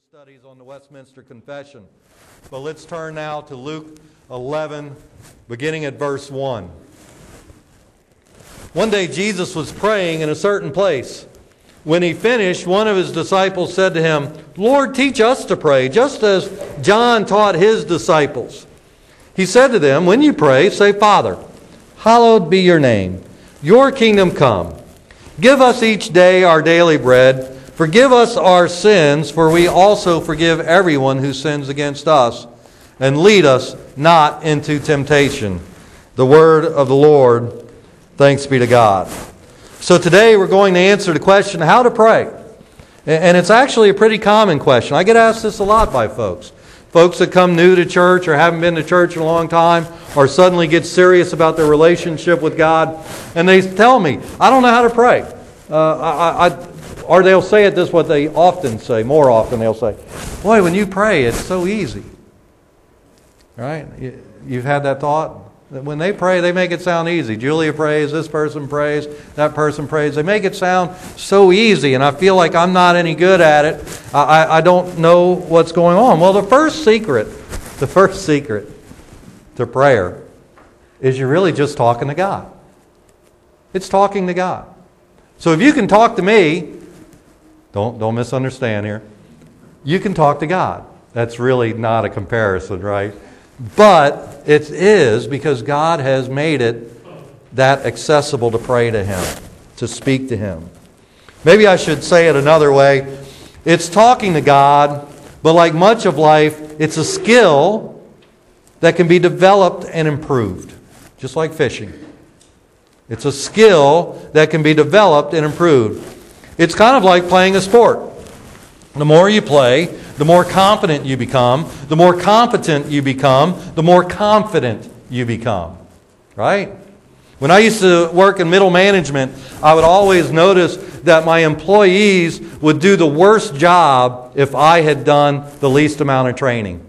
Studies on the Westminster Confession. But let's turn now to Luke 11, beginning at verse 1. One day Jesus was praying in a certain place. When he finished, one of his disciples said to him, "Lord, teach us to pray, just as John taught his disciples." He said to them, "When you pray, say, 'Father, hallowed be your name. Your kingdom come. Give us each day our daily bread. Forgive us our sins, for we also forgive everyone who sins against us. And lead us not into temptation." The word of the Lord. Thanks be to God. So today we're going to answer the question, how to pray. And it's actually a pretty common question. I get asked this a lot by folks. Folks that come new to church or haven't been to church in a long time or suddenly get serious about their relationship with God. And they tell me, "I don't know how to pray." Or they'll say it this, what they often say, more often they'll say, "Boy, when you pray, it's so easy." Right? You've had that thought? When they pray, they make it sound easy. Julia prays, this person prays, that person prays. They make it sound so easy, and I feel like I'm not any good at it. I don't know what's going on. Well, the first secret to prayer is you're really just talking to God. It's talking to God. So if you can talk to me, don't misunderstand here. You can talk to God. That's really not a comparison, right? But it is because God has made it that accessible to pray to Him, to speak to Him. Maybe I should say it another way. It's talking to God, but like much of life, it's a skill that can be developed and improved, just like fishing. It's a skill that can be developed and improved. It's kind of like playing a sport. The more you play, the more confident you become. The more competent you become, the more confident you become. Right? When I used to work in middle management, I would always notice that my employees would do the worst job if I had done the least amount of training.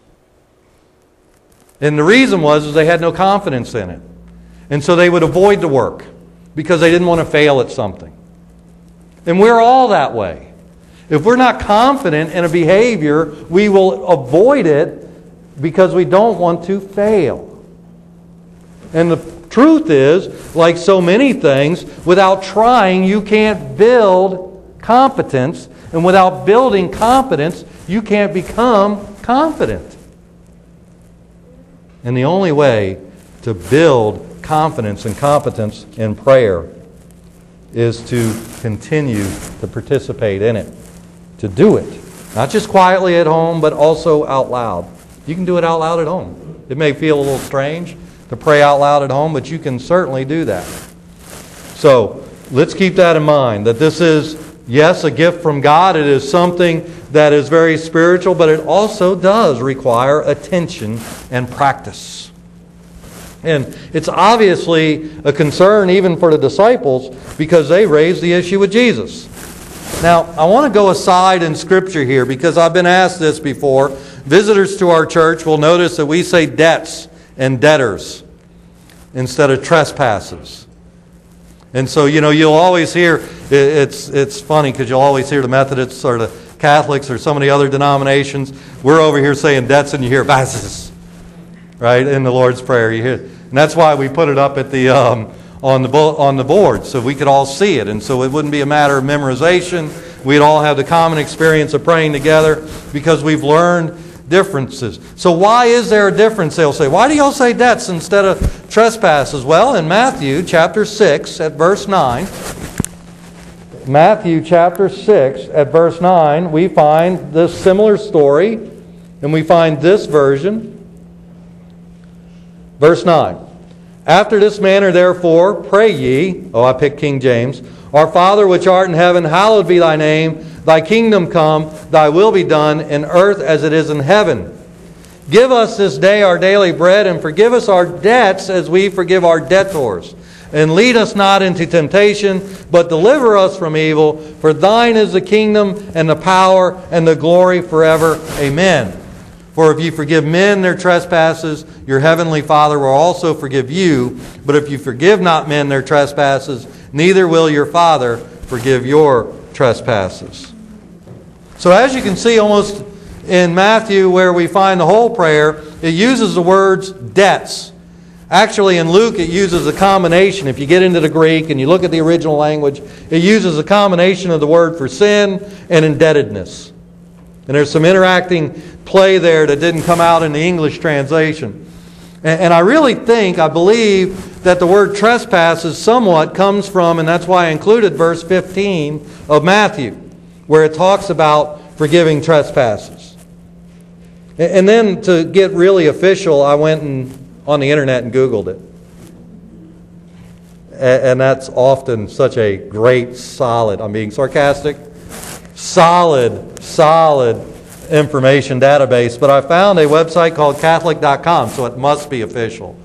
And the reason was they had no confidence in it. And so they would avoid the work because they didn't want to fail at something. And we're all that way. If we're not confident in a behavior, we will avoid it because we don't want to fail. And the truth is, like so many things, without trying, you can't build competence. And without building competence, you can't become confident. And the only way to build confidence and competence in prayer is to continue to participate in it, to do it. Not just quietly at home, but also out loud. You can do it out loud at home. It may feel a little strange to pray out loud at home, but you can certainly do that. So let's keep that in mind, that this is, yes, a gift from God. It is something that is very spiritual, but it also does require attention and practice. And it's obviously a concern even for the disciples because they raised the issue with Jesus. Now, I want to go aside in Scripture here because I've been asked this before. Visitors to our church will notice that we say debts and debtors instead of trespasses. And so, you'll always hear, it's funny because you'll always hear the Methodists or the Catholics or some of the other denominations. We're over here saying debts and you hear basis, right, in the Lord's Prayer. You hear, and that's why we put it up at the on the board so we could all see it, and so it wouldn't be a matter of memorization. We'd all have the common experience of praying together because we've learned differences. So why is there a difference? They'll say, why do y'all say debts instead of trespasses? Well, in Matthew chapter 6 at verse 9, Matthew chapter 6 at verse 9, we find this similar story, and we find this version. Verse 9. "After this manner, therefore, pray ye," I picked King James, "Our Father which art in heaven, hallowed be thy name. Thy kingdom come, thy will be done, in earth as it is in heaven. Give us this day our daily bread, and forgive us our debts as we forgive our debtors. And lead us not into temptation, but deliver us from evil. For thine is the kingdom, and the power, and the glory forever. Amen. For if you forgive men their trespasses, your heavenly Father will also forgive you. But if you forgive not men their trespasses, neither will your Father forgive your trespasses." So as you can see, almost in Matthew, where we find the whole prayer, it uses the words debts. Actually, in Luke, it uses a combination. If you get into the Greek and you look at the original language, it uses a combination of the word for sin and indebtedness. And there's some interacting play there that didn't come out in the English translation. And I really think, I believe, that the word trespasses somewhat comes from, and that's why I included verse 15 of Matthew, where it talks about forgiving trespasses. And then to get really official, I went on the internet and Googled it. And that's often such a great, solid, I'm being sarcastic, solid information database. But I found a website called Catholic.com, so it must be official.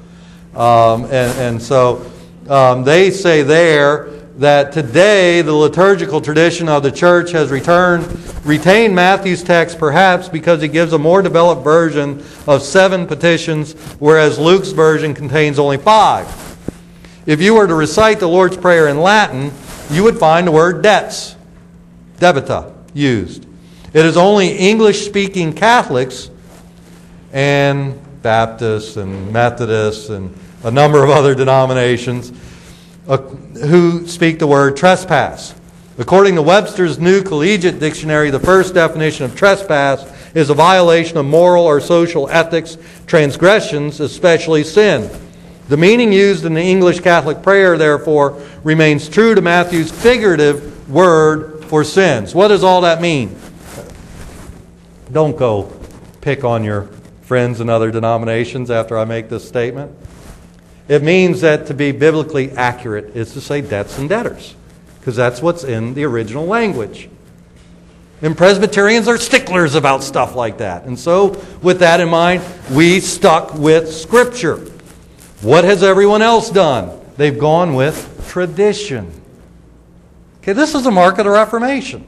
So they say there that today the liturgical tradition of the church has retained Matthew's text perhaps because he gives a more developed version of 7 petitions, whereas Luke's version contains only 5. If you were to recite the Lord's Prayer in Latin, you would find the word debts, debita, used. It is only English-speaking Catholics and Baptists and Methodists and a number of other denominations who speak the word trespass. According to Webster's New Collegiate Dictionary, the first definition of trespass is a violation of moral or social ethics, transgressions, especially sin. The meaning used in the English Catholic prayer, therefore, remains true to Matthew's figurative word for sins. What does all that mean? Don't go pick on your friends in other denominations after I make this statement. It means that to be biblically accurate is to say debts and debtors, because that's what's in the original language. And Presbyterians are sticklers about stuff like that. And so, with that in mind, we stuck with Scripture. What has everyone else done? They've gone with tradition. Okay, this is a mark of the Reformation.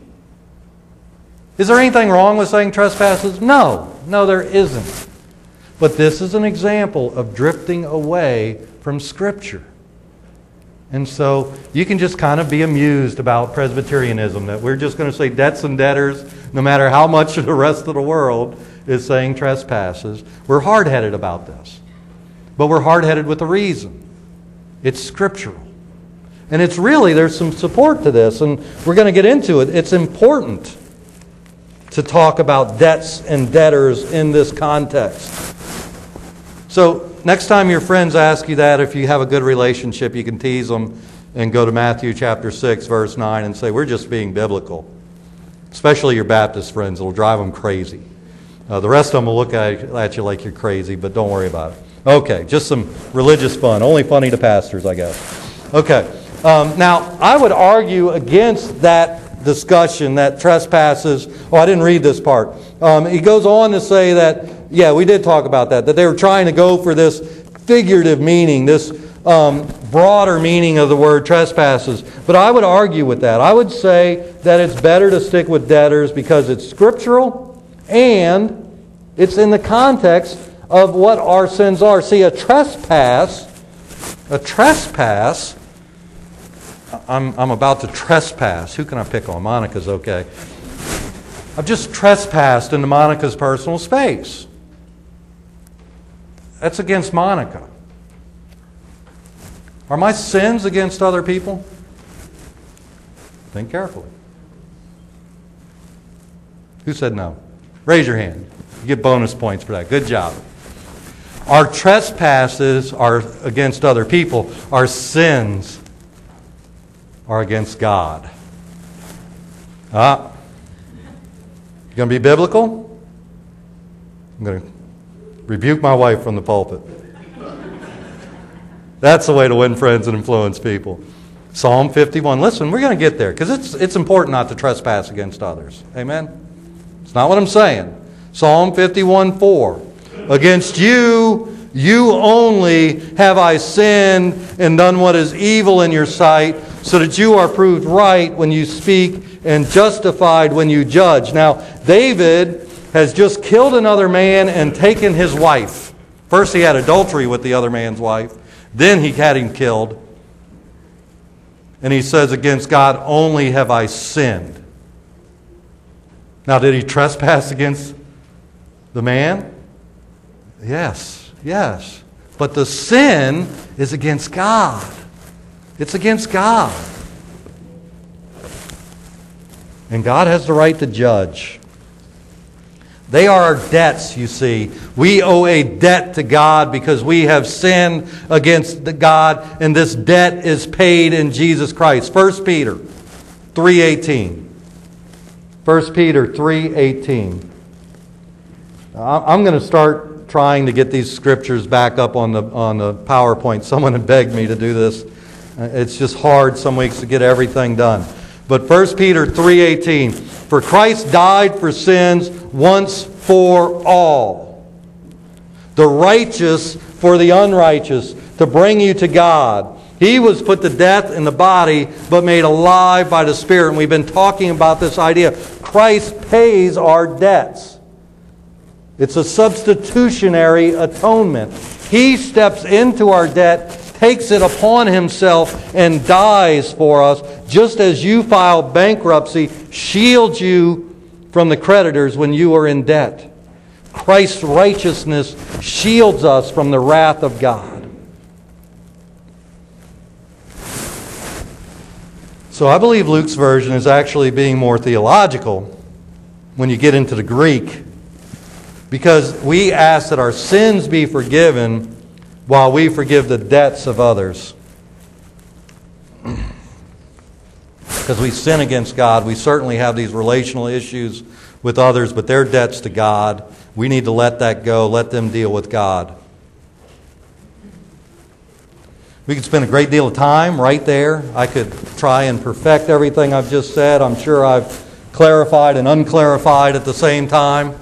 Is there anything wrong with saying trespasses? No, there isn't. But this is an example of drifting away from Scripture. And so you can just kind of be amused about Presbyterianism, that we're just going to say debts and debtors no matter how much of the rest of the world is saying trespasses. We're hard-headed about this. But we're hard-headed with a reason. It's scriptural. And it's really, there's some support to this, and we're going to get into it. It's important to talk about debts and debtors in this context. So next time your friends ask you that, if you have a good relationship, you can tease them and go to Matthew chapter 6, verse 9 and say, we're just being biblical. Especially your Baptist friends. It'll drive them crazy. The rest of them will look at you like you're crazy, but don't worry about it. Okay, just some religious fun. Only funny to pastors, I guess. Okay. Now, I would argue against that discussion that trespasses... Oh, I didn't read this part. He goes on to say that, yeah, we did talk about that they were trying to go for this figurative meaning, this broader meaning of the word trespasses. But I would argue with that. I would say that it's better to stick with debtors because it's scriptural and it's in the context of what our sins are. See, a trespass, I'm about to trespass. Who can I pick on? Monica's okay. I've just trespassed into Monica's personal space. That's against Monica. Are my sins against other people? Think carefully. Who said no? Raise your hand. You get bonus points for that. Good job. Our trespasses are against other people. Our sins are against God. You going to be biblical? I'm going to rebuke my wife from the pulpit. That's the way to win friends and influence people. Psalm 51. Listen, we're going to get there because it's important not to trespass against others. Amen? It's not what I'm saying. Psalm 51:4. Against you, you only have I sinned and done what is evil in your sight, so that you are proved right when you speak and justified when you judge. Now, David has just killed another man and taken his wife. First he had adultery with the other man's wife. Then he had him killed. And he says, against God only have I sinned. Now, did he trespass against the man? Yes, yes. But the sin is against God. It's against God. And God has the right to judge. They are our debts, you see. We owe a debt to God because we have sinned against God, and this debt is paid in Jesus Christ. 1 Peter 3:18. 1 Peter 3:18. I'm going to start trying to get these scriptures back up on the PowerPoint. Someone had begged me to do this. It's just hard some weeks to get everything done. But 1 Peter 3:18, for Christ died for sins once for all, the righteous for the unrighteous, to bring you to God. He was put to death in the body, but made alive by the Spirit. And we've been talking about this idea. Christ pays our debts. It's a substitutionary atonement. He steps into our debt, takes it upon Himself, and dies for us, just as you file bankruptcy, shields you from the creditors when you are in debt. Christ's righteousness shields us from the wrath of God. So I believe Luke's version is actually being more theological when you get into the Greek, because we ask that our sins be forgiven while we forgive the debts of others. Because we sin against God. We certainly have these relational issues with others, but they're debts to God. We need to let that go. Let them deal with God. We could spend a great deal of time right there. I could try and perfect everything I've just said. I'm sure I've clarified and unclarified at the same time.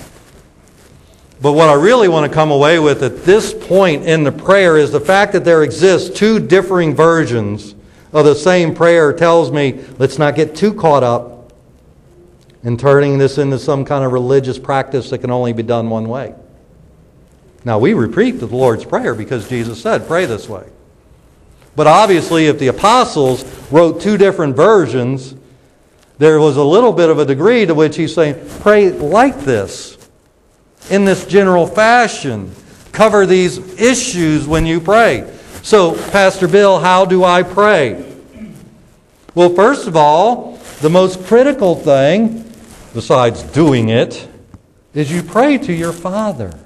But what I really want to come away with at this point in the prayer is the fact that there exists two differing versions of the same prayer tells me let's not get too caught up in turning this into some kind of religious practice that can only be done one way. Now, we repeat the Lord's Prayer because Jesus said, pray this way. But obviously, if the apostles wrote two different versions, there was a little bit of a degree to which he's saying, pray like this, in this general fashion. Cover these issues when you pray. So, Pastor Bill, how do I pray? Well, first of all, the most critical thing, besides doing it, is you pray to your Father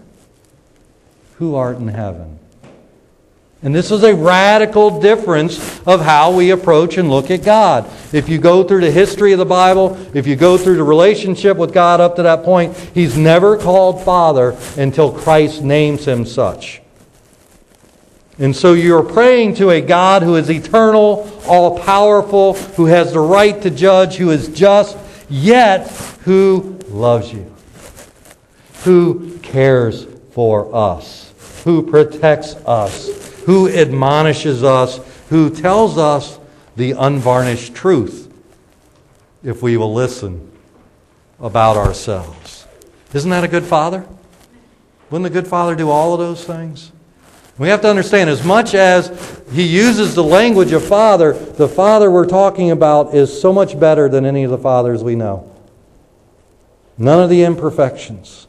who art in heaven. And this is a radical difference of how we approach and look at God. If you go through the history of the Bible, if you go through the relationship with God up to that point, He's never called Father until Christ names Him such. And so you're praying to a God who is eternal, all-powerful, who has the right to judge, who is just, yet who loves you, who cares for us, who protects us, who admonishes us, who tells us the unvarnished truth if we will listen about ourselves. Isn't that a good father? Wouldn't a good father do all of those things? We have to understand, as much as he uses the language of father, the father we're talking about is so much better than any of the fathers we know. None of the imperfections,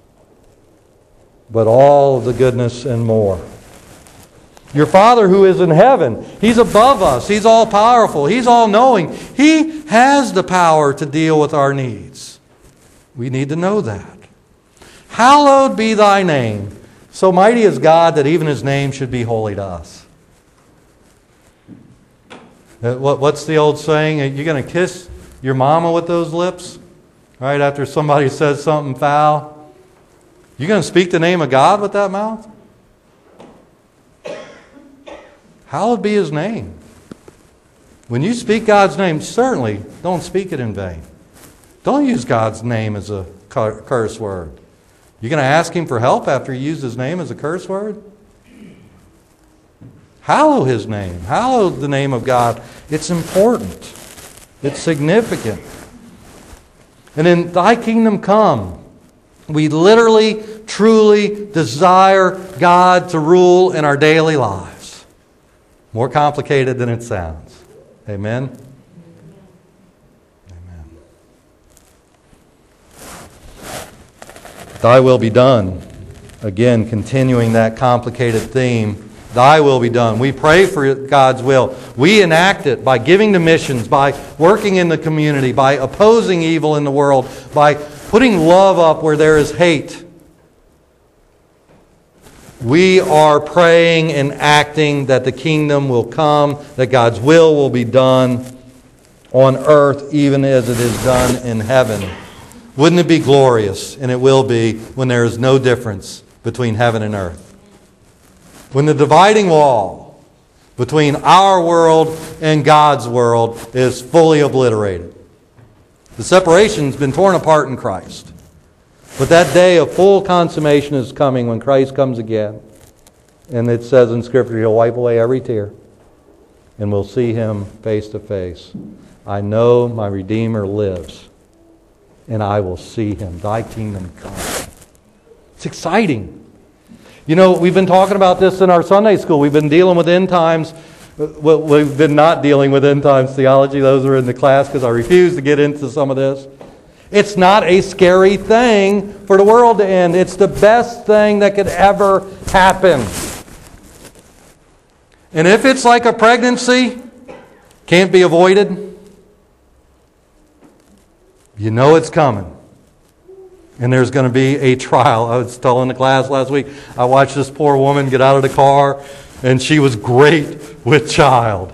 but all of the goodness and more. Your Father who is in heaven, He's above us. He's all-powerful. He's all-knowing. He has the power to deal with our needs. We need to know that. Hallowed be Thy name. So mighty is God that even His name should be holy to us. What's the old saying? Are you going to kiss your mama with those lips? Right after somebody says something foul? You going to speak the name of God with that mouth? Hallowed be His name. When you speak God's name, certainly don't speak it in vain. Don't use God's name as a curse word. You're going to ask Him for help after you use His name as a curse word? Hallow His name. Hallow the name of God. It's important. It's significant. And in Thy kingdom come, we literally, truly desire God to rule in our daily lives. More complicated than it sounds. Amen? Amen. Thy will be done. Again, continuing that complicated theme. Thy will be done. We pray for God's will. We enact it by giving to missions, by working in the community, by opposing evil in the world, by putting love up where there is hate. We are praying and acting that the kingdom will come, that God's will be done on earth even as it is done in heaven. Wouldn't it be glorious? And it will be when there is no difference between heaven and earth. When the dividing wall between our world and God's world is fully obliterated. The separation's been torn apart in Christ. But that day of full consummation is coming when Christ comes again. And it says in Scripture, He'll wipe away every tear. And we'll see Him face to face. I know my Redeemer lives. And I will see Him. Thy kingdom come. It's exciting. You know, we've been talking about this in our Sunday school. We've been dealing with end times. Well, we've been not dealing with end times theology. Those are in the class because I refuse to get into some of this. It's not a scary thing for the world to end. It's the best thing that could ever happen. And if it's like a pregnancy, can't be avoided, you know it's coming. And there's going to be a trial. I was telling the class last week, I watched this poor woman get out of the car, and she was great with child.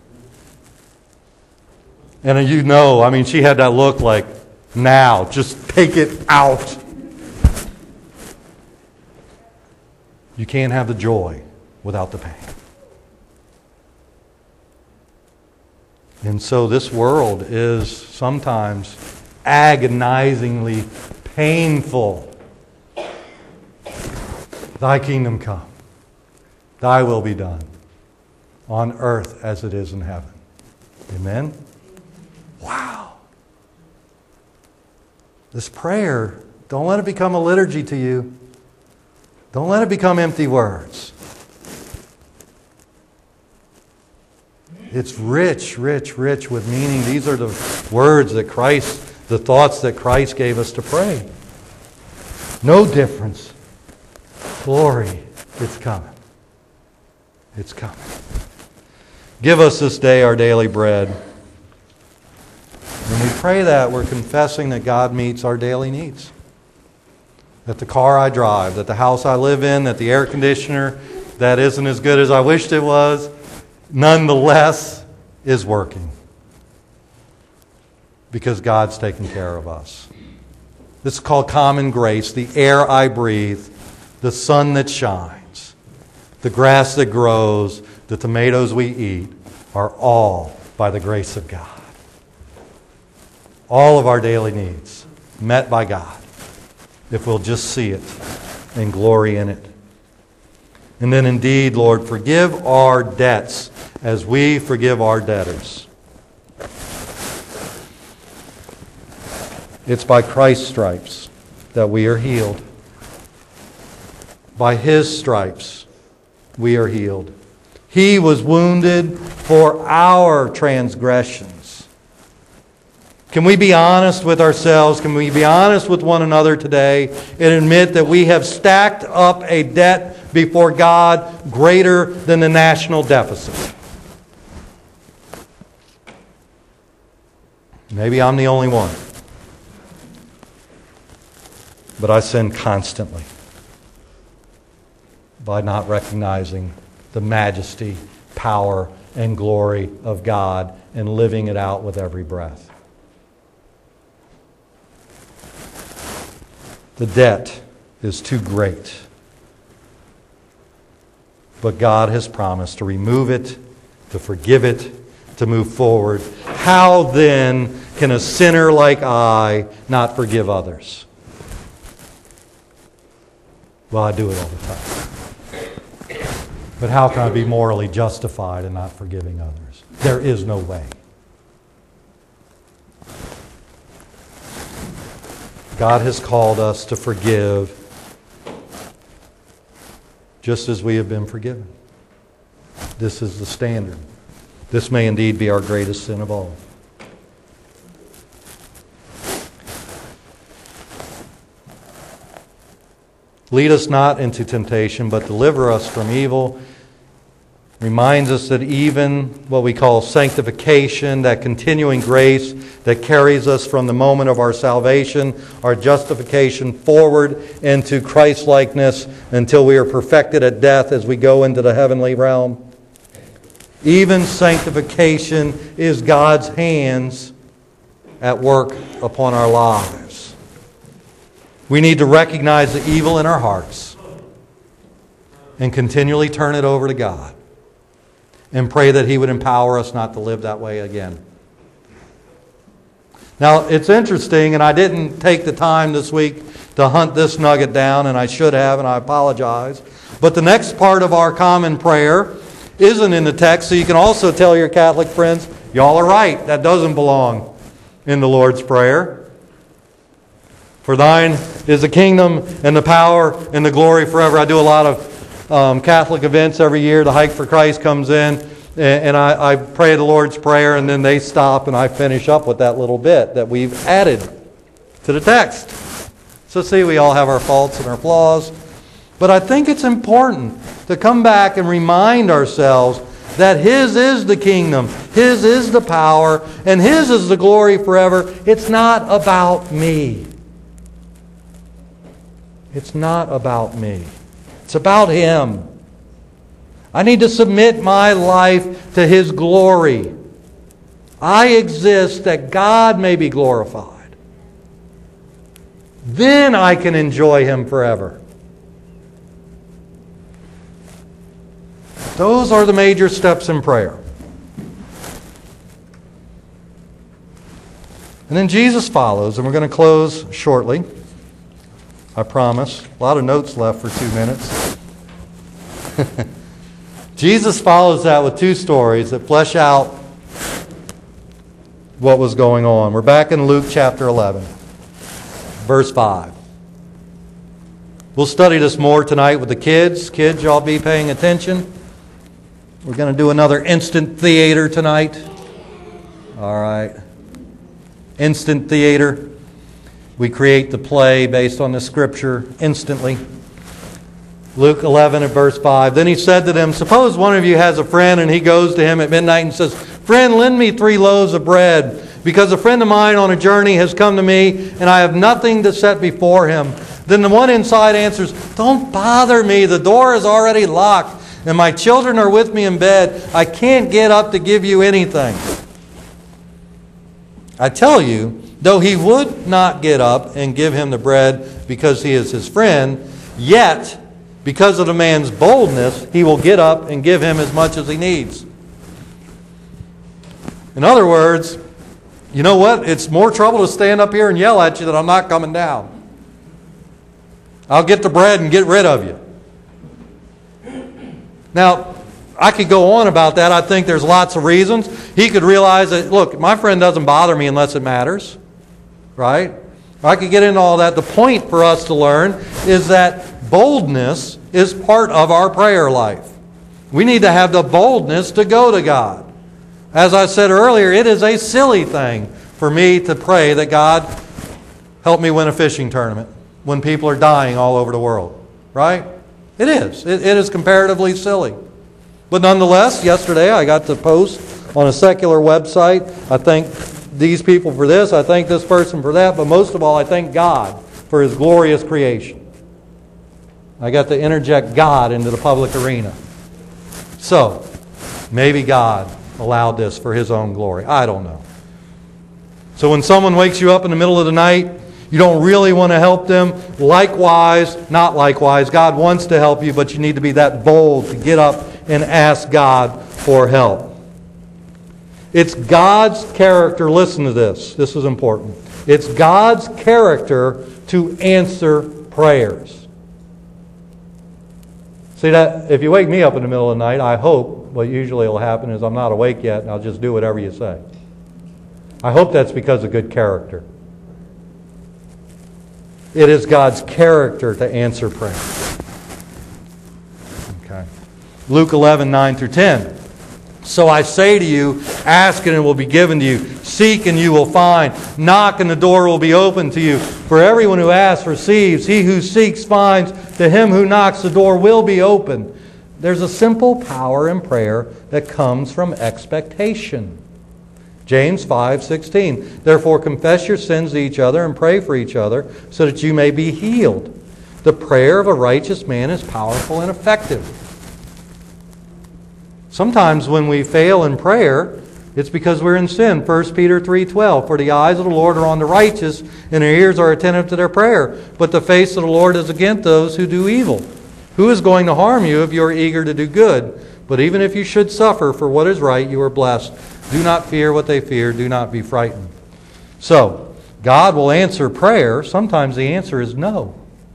And you know, I mean, she had that look like, now, just take it out. You can't have the joy without the pain. And so this world is sometimes agonizingly painful. Thy kingdom come. Thy will be done on earth as it is in heaven. Amen? Wow. This prayer, don't let it become a liturgy to you. Don't let it become empty words. It's rich, rich, rich with meaning. These are the words that Christ, the thoughts that Christ gave us to pray. No difference. Glory, it's coming. It's coming. Give us this day our daily bread. When we pray that, we're confessing that God meets our daily needs. That the car I drive, that the house I live in, that the air conditioner that isn't as good as I wished it was, nonetheless is working. Because God's taking care of us. This is called common grace. The air I breathe, the sun that shines, the grass that grows, the tomatoes we eat are all by the grace of God. All of our daily needs met by God if we'll just see it and glory in it. And then indeed, Lord, forgive our debts as we forgive our debtors. It's by Christ's stripes that we are healed. By His stripes we are healed. He was wounded for our transgressions. Can we be honest with ourselves? Can we be honest with one another today and admit that we have stacked up a debt before God greater than the national deficit? Maybe I'm the only one. But I sin constantly by not recognizing the majesty, power, and glory of God and living it out with every breath. The debt is too great. But God has promised to remove it, to forgive it, to move forward. How then can a sinner like I not forgive others? Well, I do it all the time. But how can I be morally justified in not forgiving others? There is no way. God has called us to forgive just as we have been forgiven. This is the standard. This may indeed be our greatest sin of all. Lead us not into temptation, but deliver us from evil. Reminds us that even what we call sanctification, that continuing grace that carries us from the moment of our salvation, our justification forward into Christ-likeness until we are perfected at death as we go into the heavenly realm. Even sanctification is God's hands at work upon our lives. We need to recognize the evil in our hearts and continually turn it over to God and pray that He would empower us not to live that way again. Now, it's interesting, and I didn't take the time this week to hunt this nugget down, and I should have, and I apologize. But the next part of our common prayer isn't in the text, so you can also tell your Catholic friends, y'all are right, that doesn't belong in the Lord's Prayer. For thine is the kingdom and the power and the glory forever. I do a lot of Catholic events every year. The Hike for Christ comes in, and I pray the Lord's Prayer, and then they stop, and I finish up with that little bit that we've added to the text. So see, we all have our faults and our flaws. But I think it's important to come back and remind ourselves that His is the kingdom, His is the power, and His is the glory forever. It's not about me. It's not about me. It's about Him. I need to submit my life to His glory. I exist that God may be glorified. Then I can enjoy Him forever. Those are the major steps in prayer. And then Jesus follows, and we're going to close shortly. I promise. A lot of notes left for 2 minutes. Jesus follows that with two stories that flesh out what was going on. We're back in Luke chapter 11, verse 5. We'll study this more tonight with the kids. Kids, y'all be paying attention. We're going to do another instant theater tonight. All right. Instant theater. We create the play based on the Scripture instantly. Luke 11 and verse 5. Then He said to them, suppose one of you has a friend and he goes to him at midnight and says, friend, lend me 3 loaves of bread, because a friend of mine on a journey has come to me and I have nothing to set before him. Then the one inside answers, don't bother me. The door is already locked and my children are with me in bed. I can't get up to give you anything. I tell you, though he would not get up and give him the bread because he is his friend, yet, because of the man's boldness, he will get up and give him as much as he needs. In other words, you know what? It's more trouble to stand up here and yell at you that I'm not coming down. I'll get the bread and get rid of you. Now, I could go on about that. I think there's lots of reasons. He could realize that, look, my friend doesn't bother me unless it matters. Right? I could get into all that. The point for us to learn is that boldness is part of our prayer life. We need to have the boldness to go to God. As I said earlier, it is a silly thing for me to pray that God help me win a fishing tournament when people are dying all over the world. Right? It is. It is comparatively silly. But nonetheless, yesterday I got to post on a secular website. I thank these people for this. I thank this person for that. But most of all, I thank God for His glorious creation. I got to interject God into the public arena. So, maybe God allowed this for His own glory. I don't know. So when someone wakes you up in the middle of the night, you don't really want to help them. Likewise, not likewise, God wants to help you, but you need to be that bold to get up and ask God for help. It's God's character. Listen to this. This is important. It's God's character to answer prayers. See that? If you wake me up in the middle of the night, I hope what usually will happen is I'm not awake yet and I'll just do whatever you say. I hope that's because of good character. It is God's character to answer prayer. Okay. Luke 11, 9 through 10. So I say to you, ask and it will be given to you. Seek and you will find. Knock and the door will be opened to you. For everyone who asks receives. He who seeks finds. To him who knocks the door will be opened. There's a simple power in prayer that comes from expectation. James 5:16. Therefore confess your sins to each other and pray for each other so that you may be healed. The prayer of a righteous man is powerful and effective. Sometimes when we fail in prayer, it's because we're in sin. 1 Peter 3:12. For the eyes of the Lord are on the righteous, and their ears are attentive to their prayer. But the face of the Lord is against those who do evil. Who is going to harm you if you are eager to do good? But even if you should suffer for what is right, you are blessed. Do not fear what they fear. Do not be frightened. So, God will answer prayer. Sometimes the answer is no.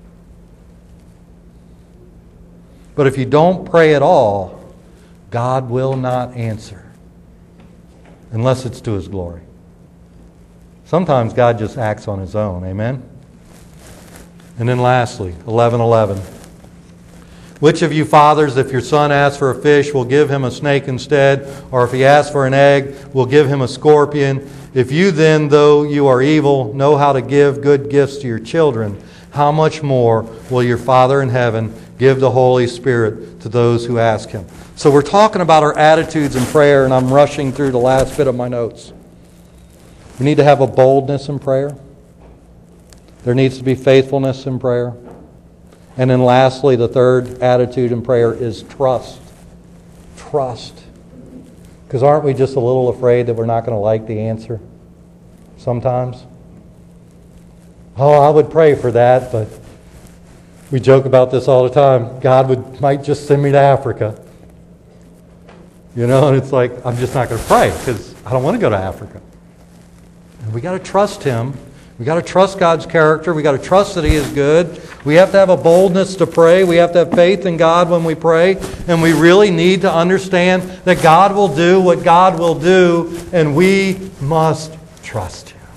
But if you don't pray at all, God will not answer. Unless it's to His glory. Sometimes God just acts on His own. Amen? And then lastly, 11:11. Which of you fathers, if your son asks for a fish, will give him a snake instead? Or if he asks for an egg, will give him a scorpion? If you then, though you are evil, know how to give good gifts to your children, how much more will your Father in heaven give the Holy Spirit to those who ask Him? So we're talking about our attitudes in prayer, and I'm rushing through the last bit of my notes. We need to have a boldness in prayer. There needs to be faithfulness in prayer. And then lastly, the third attitude in prayer is trust. Trust. Because aren't we just a little afraid that we're not going to like the answer sometimes? Oh, I would pray for that, but we joke about this all the time. God might just send me to Africa. You know, and it's like, I'm just not going to pray because I don't want to go to Africa. And we got to trust Him. We got to trust God's character. We got to trust that He is good. We have to have a boldness to pray. We have to have faith in God when we pray. And we really need to understand that God will do what God will do, and we must trust Him.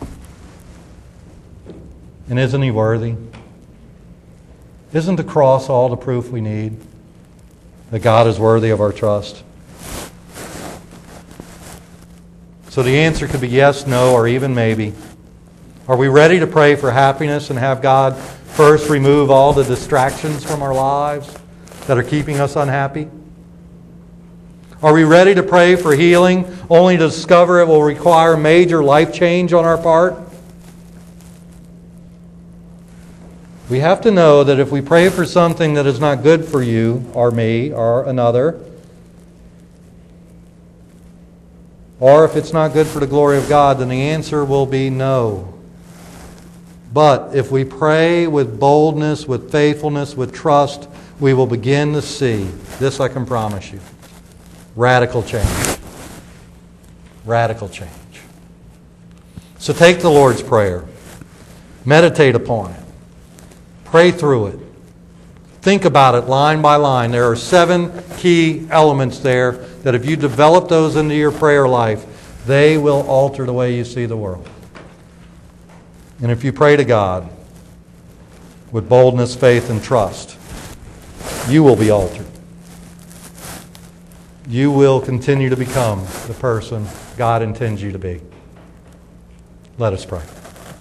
And isn't He worthy? Isn't the cross all the proof we need that God is worthy of our trust? So the answer could be yes, no, or even maybe. Are we ready to pray for happiness and have God first remove all the distractions from our lives that are keeping us unhappy? Are we ready to pray for healing only to discover it will require major life change on our part? We have to know that if we pray for something that is not good for you or me or another, or if it's not good for the glory of God, then the answer will be no. But if we pray with boldness, with faithfulness, with trust, we will begin to see, this I can promise you, radical change. Radical change. So take the Lord's Prayer. Meditate upon it. Pray through it. Think about it line by line. There are 7 key elements there that if you develop those into your prayer life, they will alter the way you see the world. And if you pray to God with boldness, faith, and trust, you will be altered. You will continue to become the person God intends you to be. Let us pray.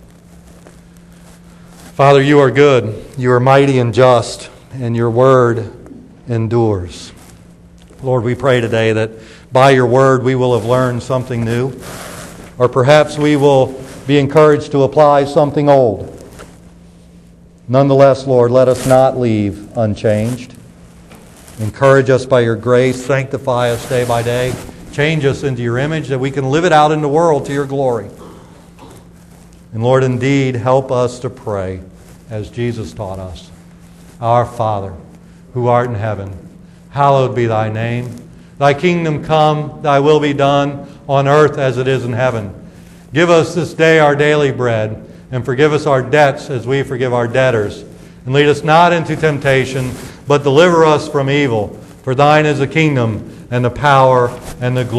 Father, you are good. You are mighty and just, and your word endures. Lord, we pray today that by your word we will have learned something new, or perhaps we will be encouraged to apply something old. Nonetheless, Lord, let us not leave unchanged. Encourage us by your grace. Sanctify us day by day. Change us into your image that we can live it out in the world to your glory. And Lord, indeed, help us to pray as Jesus taught us. Our Father, who art in heaven, hallowed be thy name. Thy kingdom come, thy will be done on earth as it is in heaven. Give us this day our daily bread, and forgive us our debts as we forgive our debtors. And lead us not into temptation, but deliver us from evil. For thine is the kingdom, and the power, and the glory.